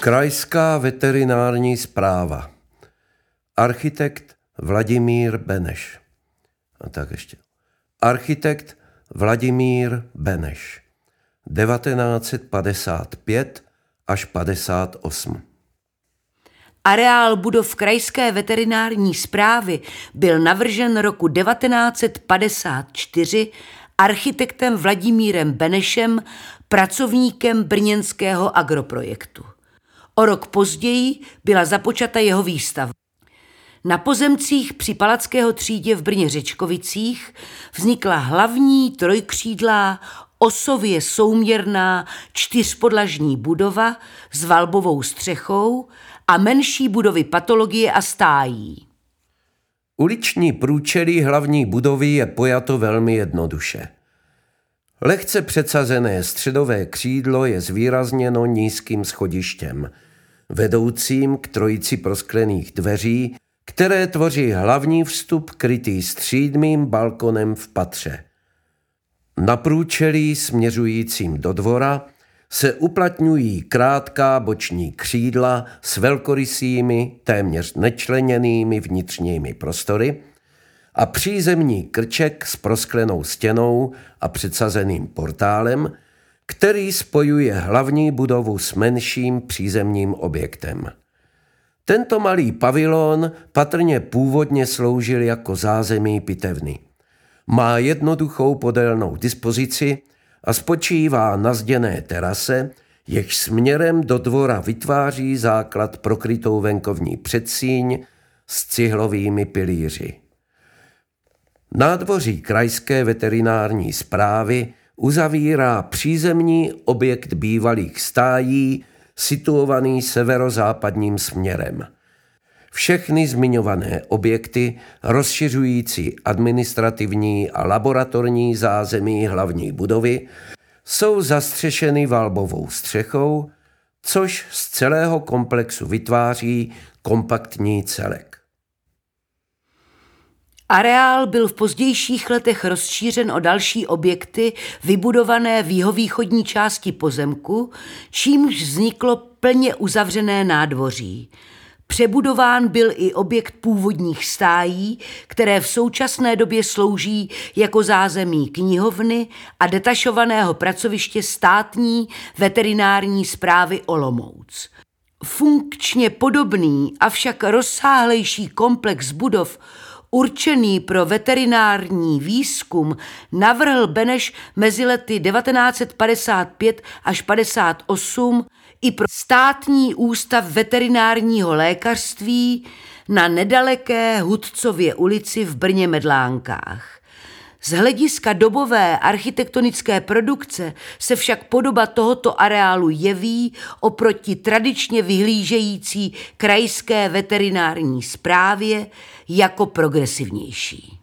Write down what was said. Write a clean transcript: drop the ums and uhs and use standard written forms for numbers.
Krajská veterinární správa. Architekt Vladimír Beneš. A tak ještě. Architekt Vladimír Beneš. 1955 až 58. Areál budov Krajské veterinární správy byl navržen roku 1954 architektem Vladimírem Benešem, pracovníkem brněnského agroprojektu. O rok později byla započata jeho výstavba. Na pozemcích při Palackého třídě v Brně-Řečkovicích vznikla hlavní trojkřídlá, osově souměrná čtyřpodlažní budova s valbovou střechou a menší budovy patologie a stájí. Uliční průčelí hlavní budovy je pojato velmi jednoduše. Lehce předsazené středové křídlo je zvýrazněno nízkým schodištěm, vedoucím k trojici prosklených dveří, které tvoří hlavní vstup krytý střídmým balkonem v patře. Na průčelí směřujícím do dvora se uplatňují krátká boční křídla s velkorysými, téměř nečleněnými vnitřními prostory a přízemní krček s prosklenou stěnou a předsazeným portálem, který spojuje hlavní budovu s menším přízemním objektem. Tento malý pavilon patrně původně sloužil jako zázemí pitevny. Má jednoduchou podélnou dispozici a spočívá na zděné terase, jež směrem do dvora vytváří základ pro krytou venkovní předsíň s cihlovými pilíři. Nádvoří Krajské veterinární správy uzavírá přízemní objekt bývalých stájí, situovaný severozápadním směrem. Všechny zmiňované objekty, rozšiřující administrativní a laboratorní zázemí hlavní budovy, jsou zastřešeny valbovou střechou, což z celého komplexu vytváří kompaktní celek. Areál byl v pozdějších letech rozšířen o další objekty vybudované v jihovýchodní části pozemku, čímž vzniklo plně uzavřené nádvoří. Přebudován byl i objekt původních stájí, které v současné době slouží jako zázemí knihovny a detašovaného pracoviště státní veterinární správy Olomouc. Funkčně podobný, avšak rozsáhlejší komplex budov určený pro veterinární výzkum navrhl Beneš mezi lety 1955 až 58 i pro státní ústav veterinárního lékařství na nedaleké Hudcově ulici v Brně-Medlánkách. Z hlediska dobové architektonické produkce se však podoba tohoto areálu jeví oproti tradičně vyhlížející Krajské veterinární správě jako progresivnější.